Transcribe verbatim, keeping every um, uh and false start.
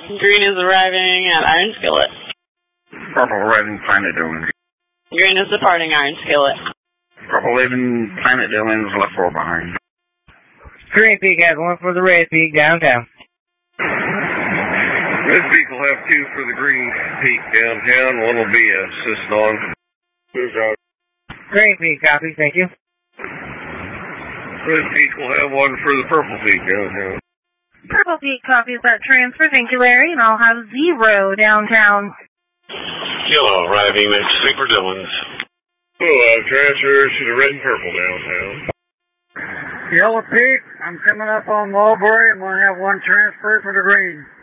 Green is arriving at Iron Skillet. Purple arriving Planet Dillon. Green is departing Iron Skillet. Purple leaving Planet Dillon's left four behind. Green Peak has one for the Red Peak downtown. Red Peak will have two for the Green Peak downtown. One will be a Sysnon. Green Peak, copy, thank you. Red Peak will have one for the Purple Peak downtown. Purple Peak copies that transfer, thank you, Larry, and I'll have zero downtown. Yellow arriving at Super Dillon's. We'll have transfers to the Red and Purple downtown. Yellow Peak, I'm coming up on Mulberry. I'm going to have one transfer for the Green.